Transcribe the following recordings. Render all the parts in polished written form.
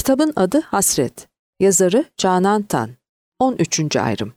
Kitabın adı Hasret. Yazarı Canan Tan. 13. ayrım.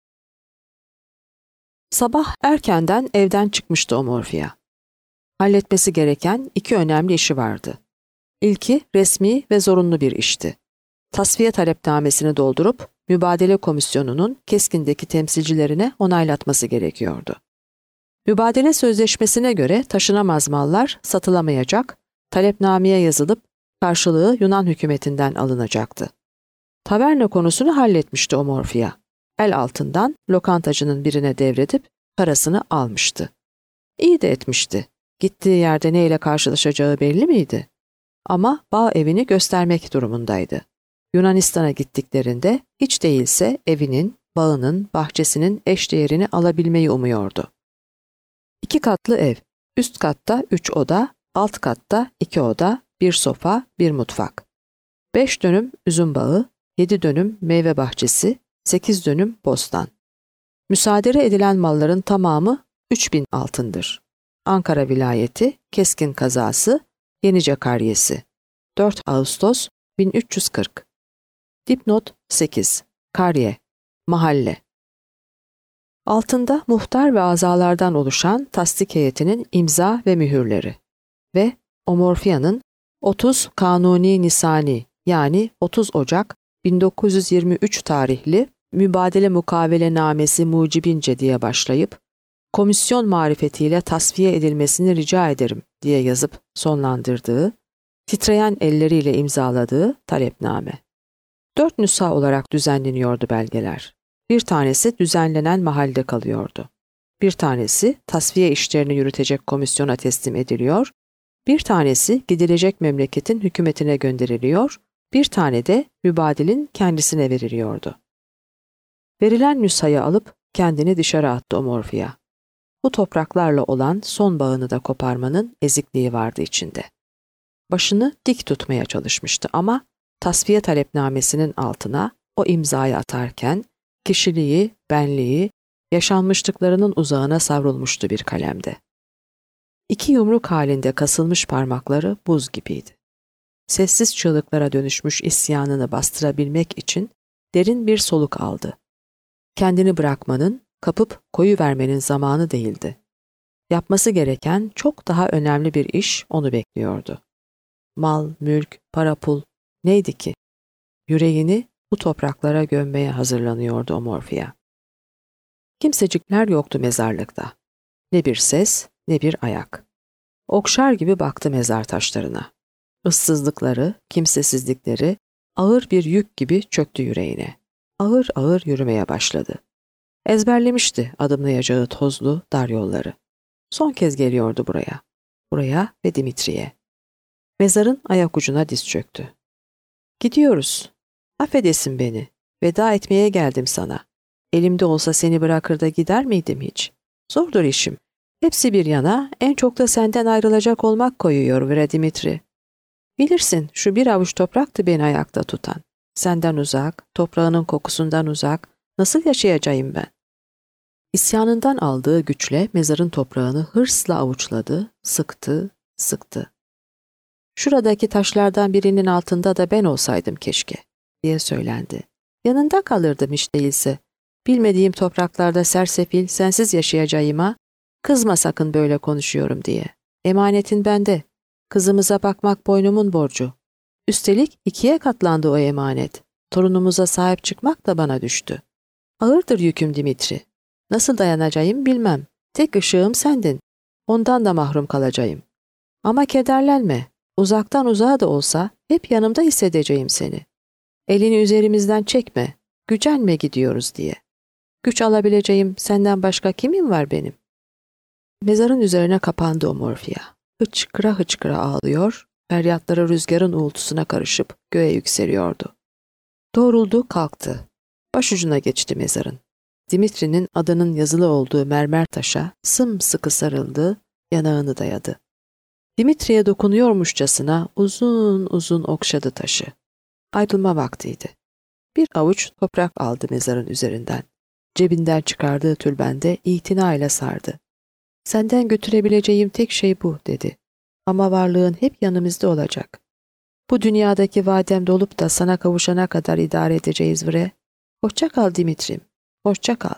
Sabah erkenden evden çıkmıştı Omorfia. Halletmesi gereken 2 önemli işi vardı. İlki resmi ve zorunlu bir işti. Tasfiye talepnamesini doldurup Mübadele Komisyonu'nun Keskin'deki temsilcilerine onaylatması gerekiyordu. Mübadele sözleşmesine göre taşınamaz mallar satılamayacak, talepnameye yazılıp karşılığı Yunan hükümetinden alınacaktı. Taverna konusunu halletmişti Omorfia. El altından lokantacının birine devredip parasını almıştı. İyi de etmişti. Gittiği yerde neyle karşılaşacağı belli miydi? Ama bağ evini göstermek durumundaydı. Yunanistan'a gittiklerinde hiç değilse evinin, bağının, bahçesinin eşdeğerini alabilmeyi umuyordu. 2 katlı ev, üst katta 3 oda, alt katta 2 oda, 1 sofa, 1 mutfak. 5 dönüm üzüm bağı, 7 dönüm meyve bahçesi, 8 dönüm bostan. Müsaade edilen malların tamamı 3000 altındır. Ankara vilayeti, Keskin kazası, Yenice Karyesi. 4 Ağustos 1340. Dipnot 8. Karye, mahalle. Altında muhtar ve azalardan oluşan tasdik heyetinin imza ve mühürleri ve Omorfia'nın 30 Kanuni Nisani yani 30 Ocak 1923 tarihli Mübadele Mukavelenamesi mucibince diye başlayıp komisyon marifetiyle tasfiye edilmesini rica ederim diye yazıp sonlandırdığı, titreyen elleriyle imzaladığı talepname. 4 nüsha olarak düzenleniyordu belgeler. Bir tanesi düzenlenen mahallede kalıyordu. Bir tanesi tasfiye işlerini yürütecek komisyona teslim ediliyor, bir tanesi gidilecek memleketin hükümetine gönderiliyor, bir tane de mübadilin kendisine veriliyordu. Verilen nüshayı alıp kendini dışarı attı Omorfia. Bu topraklarla olan son bağını da koparmanın ezikliği vardı içinde. Başını dik tutmaya çalışmıştı ama tasfiye talepnamesinin altına o imzayı atarken kişiliği, benliği, yaşanmışlıklarının uzağına savrulmuştu bir kalemde. 2 yumruk halinde kasılmış parmakları buz gibiydi. Sessiz çığlıklara dönüşmüş isyanını bastırabilmek için derin bir soluk aldı. Kendini bırakmanın, kapıp koyuvermenin zamanı değildi. Yapması gereken çok daha önemli bir iş onu bekliyordu. Mal, mülk, para pul neydi ki? Yüreğini bu topraklara gömmeye hazırlanıyordu Omorfia. Kimsecikler yoktu mezarlıkta. Ne bir ses, ne bir ayak. Okşar gibi baktı mezar taşlarına. Issızlıkları, kimsesizlikleri ağır bir yük gibi çöktü yüreğine. Ağır ağır yürümeye başladı. Ezberlemişti adımlayacağı tozlu dar yolları. Son kez geliyordu buraya. Buraya ve Dimitri'ye. Mezarın ayak ucuna diz çöktü. Gidiyoruz. Affedesin beni. Veda etmeye geldim sana. Elimde olsa seni bırakır da gider miydim hiç? Zordur işim. Hepsi bir yana, en çok da senden ayrılacak olmak koyuyor Dimitri. Bilirsin, şu bir avuç topraktı beni ayakta tutan. Senden uzak, toprağının kokusundan uzak, nasıl yaşayacağım ben? İsyanından aldığı güçle mezarın toprağını hırsla avuçladı, sıktı, sıktı. Şuradaki taşlardan birinin altında da ben olsaydım keşke, diye söylendi. Yanında kalırdım hiç değilse. Bilmediğim topraklarda sersefil, sensiz yaşayacağıma, kızma sakın böyle konuşuyorum diye. Emanetin bende. Kızımıza bakmak boynumun borcu. Üstelik 2'ye katlandı o emanet. Torunumuza sahip çıkmak da bana düştü. Ağırdır yüküm Dimitri. Nasıl dayanacağım bilmem. Tek ışığım sendin. Ondan da mahrum kalacağım. Ama kederlenme. Uzaktan uzağa da olsa hep yanımda hissedeceğim seni. Elini üzerimizden çekme. Gücenme gidiyoruz diye. Güç alabileceğim senden başka kimin var benim? Mezarın üzerine kapandı Omorfia. Hıçkıra hıçkıra ağlıyor, feryatları rüzgarın uğultusuna karışıp göğe yükseliyordu. Doğruldu, kalktı. Başucuna geçti mezarın. Dimitri'nin adının yazılı olduğu mermer taşa sımsıkı sarıldı, yanağını dayadı. Dimitri'ye dokunuyormuşçasına uzun uzun okşadı taşı. Ayrılma vaktiydi. Bir avuç toprak aldı mezarın üzerinden. Cebinden çıkardığı tülbende itinayla sardı. Senden götürebileceğim tek şey bu dedi. Ama varlığın hep yanımızda olacak. Bu dünyadaki vadem dolup da sana kavuşana kadar idare edeceğiz bre. Hoşça kal Dimitrim, hoşça kal.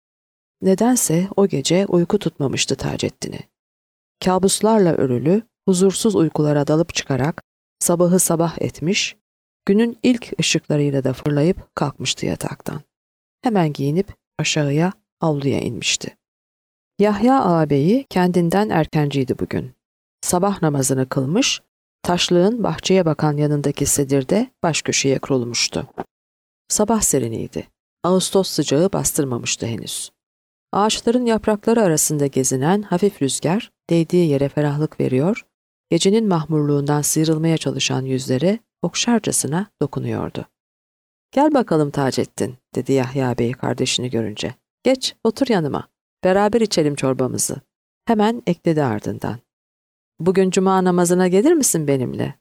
Nedense o gece uyku tutmamıştı Taceddin'i. Kabuslarla örülü, huzursuz uykulara dalıp çıkarak sabahı sabah etmiş, günün ilk ışıklarıyla da fırlayıp kalkmıştı yataktan. Hemen giyinip aşağıya, avluya inmişti. Yahya ağabeyi kendinden erkenciydi bugün. Sabah namazını kılmış, taşlığın bahçeye bakan yanındaki sedirde baş köşeye kurulmuştu. Sabah seriniydi. Ağustos sıcağı bastırmamıştı henüz. Ağaçların yaprakları arasında gezinen hafif rüzgar değdiği yere ferahlık veriyor, gecenin mahmurluğundan sıyrılmaya çalışan yüzlere okşarcasına dokunuyordu. "Gel bakalım Taceddin," dedi Yahya Bey kardeşini görünce. "Geç, otur yanıma. Beraber içelim çorbamızı." Hemen ekledi ardından. "Bugün cuma namazına gelir misin benimle?"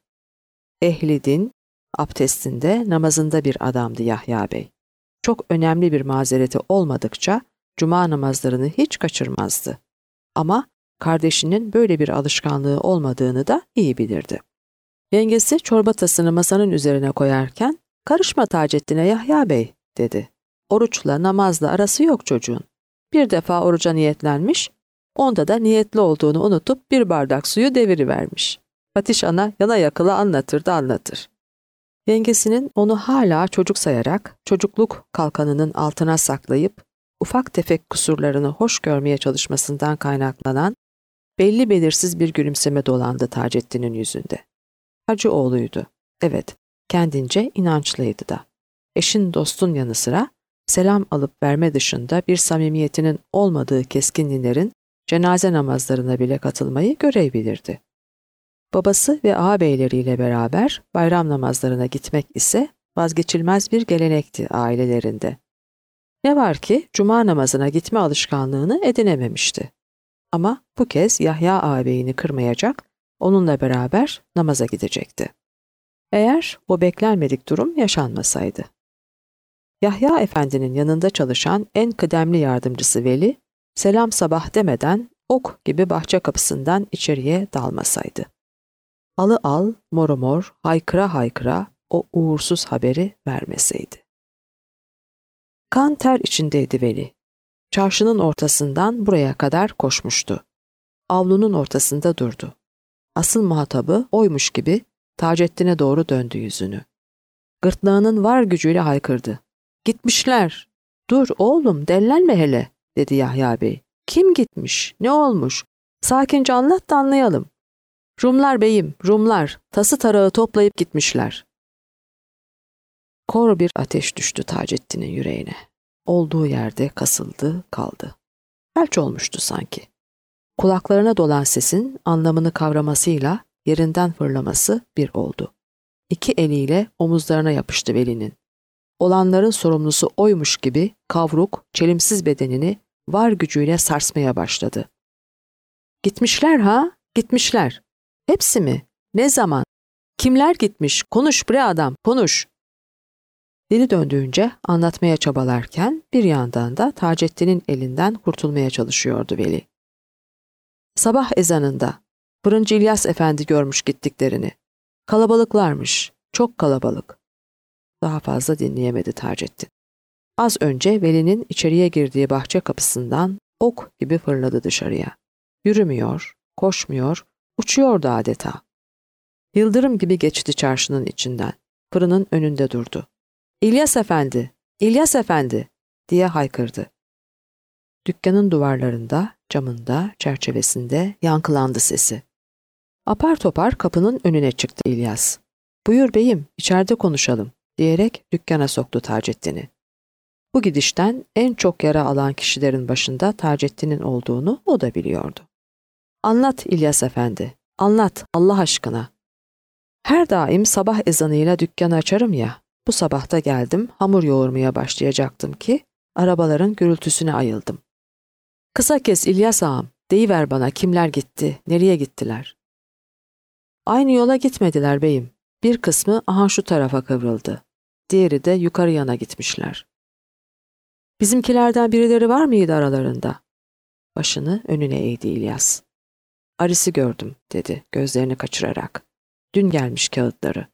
Ehli din, abdestinde, namazında bir adamdı Yahya Bey. Çok önemli bir mazereti olmadıkça cuma namazlarını hiç kaçırmazdı. Ama kardeşinin böyle bir alışkanlığı olmadığını da iyi bilirdi. Yengesi çorba tasını masanın üzerine koyarken, "Karışma Taceddin'e Yahya Bey," dedi. "Oruçla namazla arası yok çocuğun. Bir defa oruca niyetlenmiş, onda da niyetli olduğunu unutup bir bardak suyu devirivermiş." Fatiş ana yana yakıla anlatır da anlatır. Yengesinin onu hala çocuk sayarak çocukluk kalkanının altına saklayıp ufak tefek kusurlarını hoş görmeye çalışmasından kaynaklanan belli belirsiz bir gülümseme dolandı Taceddin'in yüzünde. Hacı oğluydu. Evet, kendince inançlıydı da. Eşin dostun yanı sıra selam alıp verme dışında bir samimiyetinin olmadığı keskinlilerin cenaze namazlarına bile katılmayı görev bilirdi. Babası ve ağabeyleriyle beraber bayram namazlarına gitmek ise vazgeçilmez bir gelenekti ailelerinde. Ne var ki cuma namazına gitme alışkanlığını edinememişti. Ama bu kez Yahya ağabeyini kırmayacak, onunla beraber namaza gidecekti. Eğer o beklenmedik durum yaşanmasaydı. Yahya Efendi'nin yanında çalışan en kıdemli yardımcısı Veli, selam sabah demeden ok gibi bahçe kapısından içeriye dalmasaydı. Alı al, moru mor, haykıra haykıra o uğursuz haberi vermeseydi. Kan ter içindeydi Veli. Çarşının ortasından buraya kadar koşmuştu. Avlunun ortasında durdu. Asıl muhatabı oymuş gibi Taceddin'e doğru döndü yüzünü. Gırtlağının var gücüyle haykırdı. "Gitmişler." "Dur oğlum, dellenme hele," dedi Yahya Bey. "Kim gitmiş? Ne olmuş? Sakince anlat da anlayalım." "Rumlar beyim, Rumlar. Tası tarağı toplayıp gitmişler." Kor bir ateş düştü Taceddin'in yüreğine. Olduğu yerde kasıldı, kaldı. Felç olmuştu sanki. Kulaklarına dolan sesin anlamını kavramasıyla yerinden fırlaması bir oldu. İki eliyle omuzlarına yapıştı Veli'nin. Olanların sorumlusu oymuş gibi kavruk, çelimsiz bedenini var gücüyle sarsmaya başladı. "Gitmişler ha? Gitmişler. Hepsi mi? Ne zaman? Kimler gitmiş? Konuş bre adam, konuş." Dili döndüğünce anlatmaya çabalarken bir yandan da Taceddin'in elinden kurtulmaya çalışıyordu Veli. Sabah ezanında Fırıncı İlyas Efendi görmüş gittiklerini. Kalabalıklarmış, çok kalabalık. Daha fazla dinleyemedi Taceddin. Az önce Veli'nin içeriye girdiği bahçe kapısından ok gibi fırladı dışarıya. Yürümüyor, koşmuyor, uçuyordu adeta. Yıldırım gibi geçti çarşının içinden. Fırının önünde durdu. "İlyas Efendi, İlyas Efendi," diye haykırdı. Dükkanın duvarlarında, camında, çerçevesinde yankılandı sesi. Apar topar kapının önüne çıktı İlyas. "Buyur beyim, içeride konuşalım," diyerek dükkana soktu Taceddin'i. Bu gidişten en çok yara alan kişilerin başında Taceddin'in olduğunu o da biliyordu. "Anlat İlyas Efendi, anlat Allah aşkına." "Her daim sabah ezanıyla dükkanı açarım ya, bu sabah da geldim, hamur yoğurmaya başlayacaktım ki arabaların gürültüsüne ayıldım." "Kısa kes İlyas ağam, deyiver bana kimler gitti, nereye gittiler?" "Aynı yola gitmediler beyim. Bir kısmı aha şu tarafa kıvrıldı. Diğeri de yukarı yana gitmişler." "Bizimkilerden birileri var mıydı aralarında?" Başını önüne eğdi İlyas. "Aris'i gördüm," dedi gözlerini kaçırarak. "Dün gelmiş kağıtları.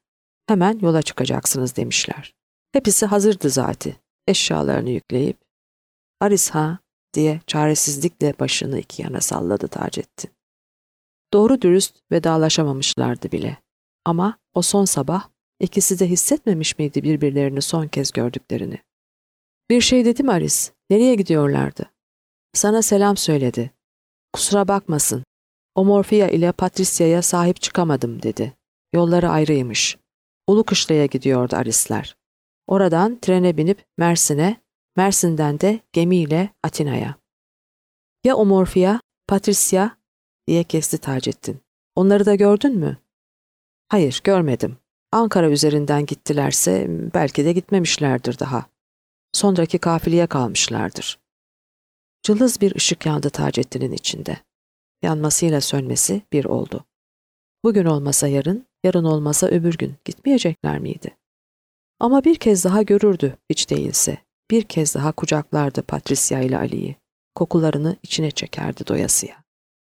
Hemen yola çıkacaksınız demişler. Hepsi hazırdı zaten. Eşyalarını yükleyip, Aris ha diye çaresizlikle başını iki yana salladı Taceddin. Doğru dürüst vedalaşamamışlardı bile. Ama o son sabah ikisi de hissetmemiş miydi birbirlerini son kez gördüklerini? Bir şey dedi mi Aris? Nereye gidiyorlardı? Sana selam söyledi. Kusura bakmasın. Omorfia ile Patricia'ya sahip çıkamadım dedi. Yolları ayrıymış. Ulukışla'ya gidiyordu Arisler. Oradan trene binip Mersin'e, Mersin'den de gemiyle Atina'ya. Ya Omorfia, Patricia diye kesti Taceddin. Onları da gördün mü? Hayır, görmedim. Ankara üzerinden gittilerse belki de gitmemişlerdir daha. Sonraki kafileye kalmışlardır. Cılız bir ışık yandı Taceddin'in içinde. Yanmasıyla sönmesi bir oldu. Bugün olmasa yarın, yarın olmasa öbür gün gitmeyecekler miydi? Ama bir kez daha görürdü hiç değilse. Bir kez daha kucaklardı Patricia ile Ali'yi. Kokularını içine çekerdi doyasıya.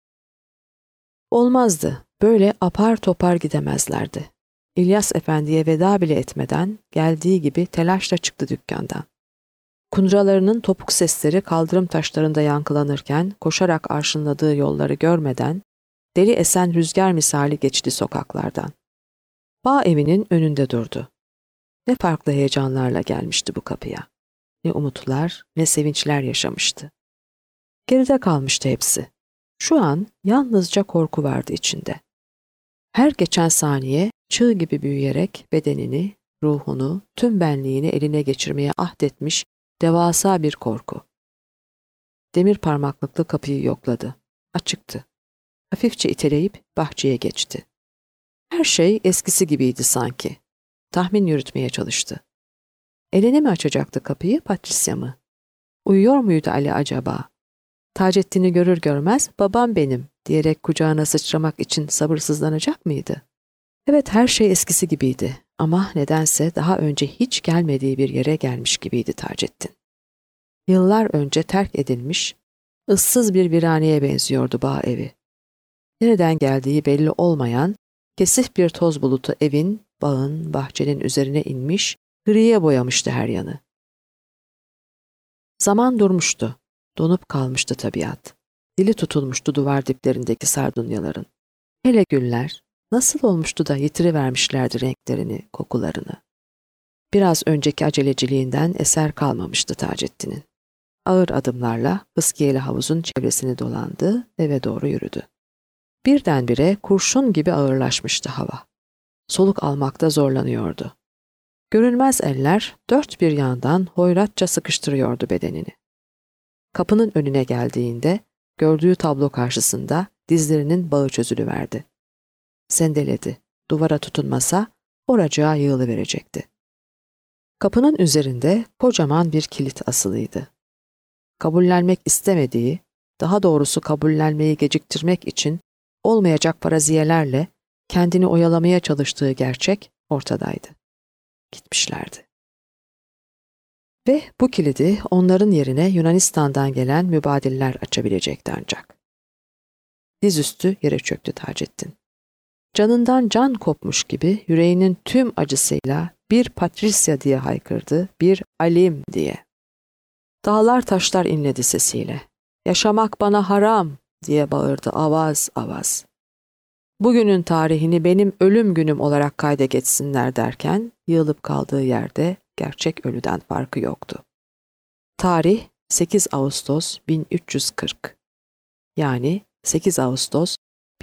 Olmazdı. Böyle apar topar gidemezlerdi. İlyas Efendi'ye veda bile etmeden geldiği gibi telaşla çıktı dükkandan. Kundralarının topuk sesleri kaldırım taşlarında yankılanırken koşarak arşınladığı yolları görmeden deli esen rüzgar misali geçti sokaklardan. Bağ evinin önünde durdu. Ne farklı heyecanlarla gelmişti bu kapıya. Ne umutlar, ne sevinçler yaşamıştı. Geride kalmıştı hepsi. Şu an yalnızca korku vardı içinde. Her geçen saniye çığ gibi büyüyerek bedenini, ruhunu, tüm benliğini eline geçirmeye ahdetmiş devasa bir korku. Demir parmaklıklı kapıyı yokladı. Açıktı. Hafifçe iteleyip bahçeye geçti. Her şey eskisi gibiydi sanki. Tahmin yürütmeye çalıştı. Eline mi açacaktı kapıyı, Patricia mı? Uyuyor muydu Ali acaba? Taceddin'i görür görmez babam benim diyerek kucağına sıçramak için sabırsızlanacak mıydı? Evet, her şey eskisi gibiydi ama nedense daha önce hiç gelmediği bir yere gelmiş gibiydi Taceddin. Yıllar önce terk edilmiş, ıssız bir viraneye benziyordu bağ evi. Nereden geldiği belli olmayan, kesif bir toz bulutu evin, bağın, bahçenin üzerine inmiş, griye boyamıştı her yanı. Zaman durmuştu, donup kalmıştı tabiat. Dili tutulmuştu duvar diplerindeki sardunyaların. Hele güller, nasıl olmuştu da yitirivermişlerdi renklerini, kokularını. Biraz önceki aceleciliğinden eser kalmamıştı Taceddin'in. Ağır adımlarla fıskiyeli havuzun çevresini dolandı, eve doğru yürüdü. Birdenbire kurşun gibi ağırlaşmıştı hava. Soluk almakta zorlanıyordu. Görünmez eller dört bir yandan hoyratça sıkıştırıyordu bedenini. Kapının önüne geldiğinde gördüğü tablo karşısında dizlerinin bağı çözülüverdi. Sendeledi. Duvara tutunmasa oracığa yığılıverecekti. Kapının üzerinde kocaman bir kilit asılıydı. Kabullenmek istemediği, daha doğrusu kabullenmeyi geciktirmek için olmayacak paraziyelerle kendini oyalamaya çalıştığı gerçek ortadaydı. Gitmişlerdi. Ve bu kilidi onların yerine Yunanistan'dan gelen mübadiller açabilecekti ancak. Dizüstü yere çöktü Taceddin. Canından can kopmuş gibi yüreğinin tüm acısıyla bir Patricia diye haykırdı, bir Alim diye. Dağlar taşlar inledi sesiyle. Yaşamak bana haram diye bağırdı avaz avaz. Bugünün tarihini benim ölüm günüm olarak kayda geçsinler derken yığılıp kaldığı yerde gerçek ölüden farkı yoktu. Tarih 8 Ağustos 1340. Yani 8 Ağustos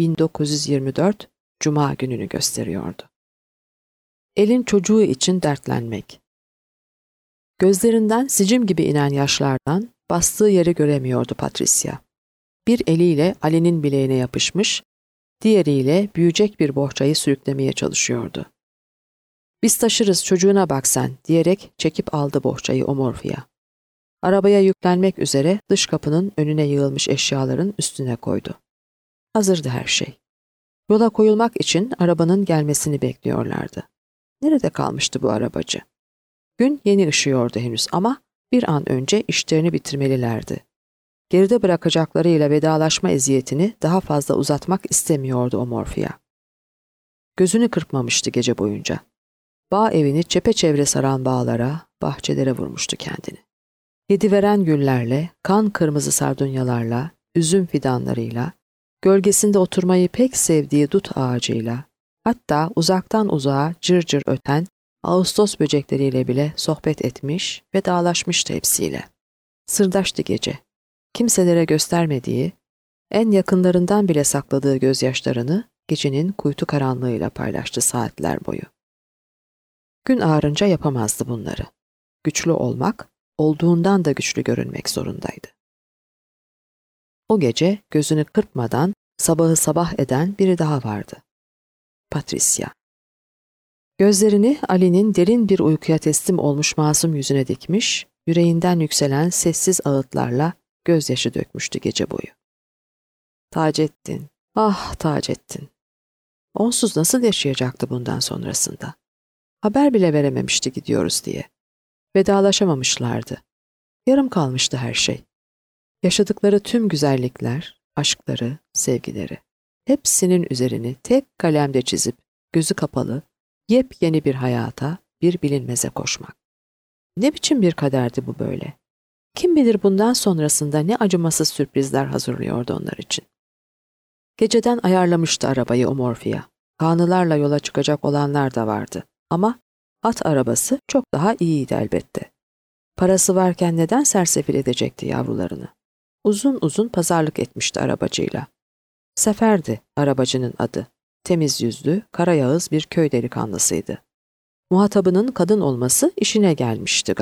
1924 Cuma gününü gösteriyordu. Elin çocuğu için dertlenmek. Gözlerinden sicim gibi inen yaşlardan bastığı yeri göremiyordu Patricia. Bir eliyle Ali'nin bileğine yapışmış, diğeriyle büyüyecek bir bohçayı sürüklemeye çalışıyordu. "Biz taşırız, çocuğuna bak sen," diyerek çekip aldı bohçayı Omorfia. Arabaya yüklenmek üzere dış kapının önüne yığılmış eşyaların üstüne koydu. Hazırdı her şey. Yola koyulmak için arabanın gelmesini bekliyorlardı. Nerede kalmıştı bu arabacı? Gün yeni ışıyordu henüz ama bir an önce işlerini bitirmelilerdi. Geride bırakacaklarıyla vedalaşma eziyetini daha fazla uzatmak istemiyordu Omorfia. Gözünü kırpmamıştı gece boyunca. Bağ evini çepeçevre saran bağlara, bahçelere vurmuştu kendini. Yediveren güllerle, kan kırmızı sardunyalarla, üzüm fidanlarıyla, gölgesinde oturmayı pek sevdiği dut ağacıyla, hatta uzaktan uzağa cır cır öten Ağustos böcekleriyle bile sohbet etmiş ve dağlaşmıştı hepsiyle. Sırdaştı gece. Kimselere göstermediği, en yakınlarından bile sakladığı gözyaşlarını gecenin kuytu karanlığıyla paylaştı saatler boyu. Gün ağarınca yapamazdı bunları. Güçlü olmak, olduğundan da güçlü görünmek zorundaydı. O gece gözünü kırpmadan sabahı sabah eden biri daha vardı. Patricia. Gözlerini Ali'nin derin bir uykuya teslim olmuş masum yüzüne dikmiş, yüreğinden yükselen sessiz ağıtlarla gözyaşı dökmüştü gece boyu. Taceddin, ah Taceddin. Onsuz nasıl yaşayacaktı bundan sonrasında? Haber bile verememişti gidiyoruz diye. Vedalaşamamışlardı. Yarım kalmıştı her şey. Yaşadıkları tüm güzellikler, aşkları, sevgileri. Hepsinin üzerini tek kalemde çizip, gözü kapalı, yepyeni bir hayata, bir bilinmeze koşmak. Ne biçim bir kaderdi bu böyle? Kim bilir bundan sonrasında ne acımasız sürprizler hazırlıyordu onlar için. Geceden ayarlamıştı arabayı o Morphe'ya. Kanılarla yola çıkacak olanlar da vardı. Ama at arabası çok daha iyiydi elbette. Parası varken neden sersefil edecekti yavrularını? Uzun uzun pazarlık etmişti arabacıyla. Sefer'di arabacının adı. Temiz yüzlü, karayağız bir köy delikanlısıydı. Muhatabının kadın olması işine gelmişti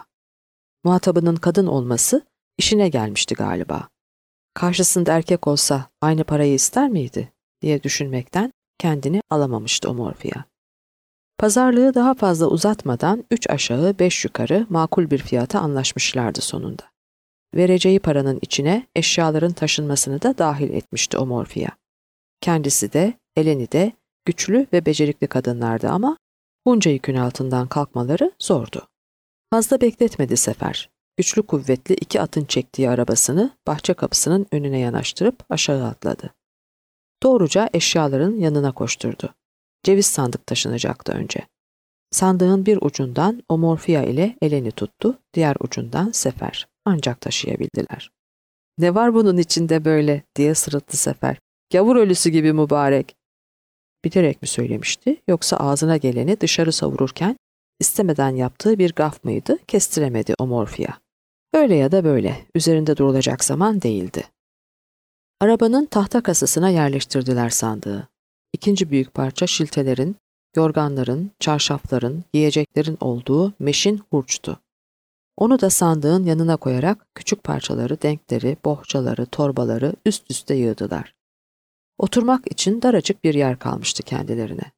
galiba. Karşısında erkek olsa aynı parayı ister miydi diye düşünmekten kendini alamamıştı o Morphe'ya. Pazarlığı daha fazla uzatmadan 3 aşağı 5 yukarı makul bir fiyata anlaşmışlardı sonunda. Vereceği paranın içine eşyaların taşınmasını da dahil etmişti o Morphe'ya. Kendisi de, Eleni de güçlü ve becerikli kadınlardı ama bunca yükün altından kalkmaları zordu. Fazla bekletmedi Sefer. Güçlü kuvvetli 2 atın çektiği arabasını bahçe kapısının önüne yanaştırıp aşağı atladı. Doğruca eşyaların yanına koşturdu. Ceviz sandık taşınacaktı önce. Sandığın bir ucundan o Morphe'ya ile Eleni tuttu, diğer ucundan Sefer. Ancak taşıyabildiler. "Ne var bunun içinde böyle?" diye sırıttı Sefer. "Gavur ölüsü gibi mübarek." Bilerek mi söylemişti yoksa ağzına geleni dışarı savururken istemeden yaptığı bir gaf mıydı kestiremedi o Morphe'ya. Öyle ya da böyle üzerinde durulacak zaman değildi. Arabanın tahta kasasına yerleştirdiler sandığı. İkinci büyük parça şiltelerin, yorganların, çarşafların, yiyeceklerin olduğu meşin hurçtu. Onu da sandığın yanına koyarak küçük parçaları, denkleri, bohçaları, torbaları üst üste yığdılar. Oturmak için daracık bir yer kalmıştı kendilerine.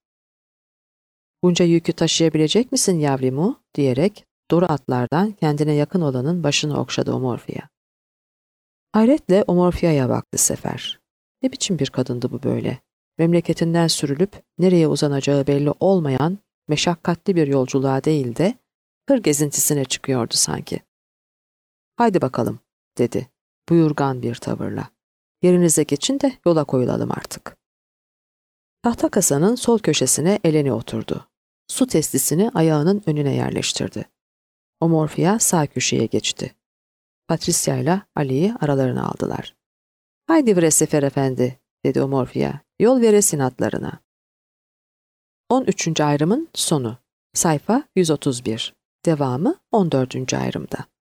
"Bunca yükü taşıyabilecek misin yavrimu?" diyerek doğru atlardan kendine yakın olanın başını okşadı o Morphe'ya. Hayretle o Morphe'ya baktı Sefer. Ne biçim bir kadındı bu böyle? Memleketinden sürülüp nereye uzanacağı belli olmayan meşakkatli bir yolculuğa değil de hır gezintisine çıkıyordu sanki. "Haydi bakalım," dedi buyurgan bir tavırla. "Yerinize geçin de yola koyulalım artık." Tahta kasanın sol köşesine Eleni oturdu. Su testisini ayağının önüne yerleştirdi. O Morphe'ya sağ köşeye geçti. Patricia ile Ali'yi aralarına aldılar. "Haydi bre Sefer Efendi," dedi o Morphe'ya. "Yol veresin atlarına." 13. ayrımın sonu. Sayfa 131. Devamı 14. ayrımda.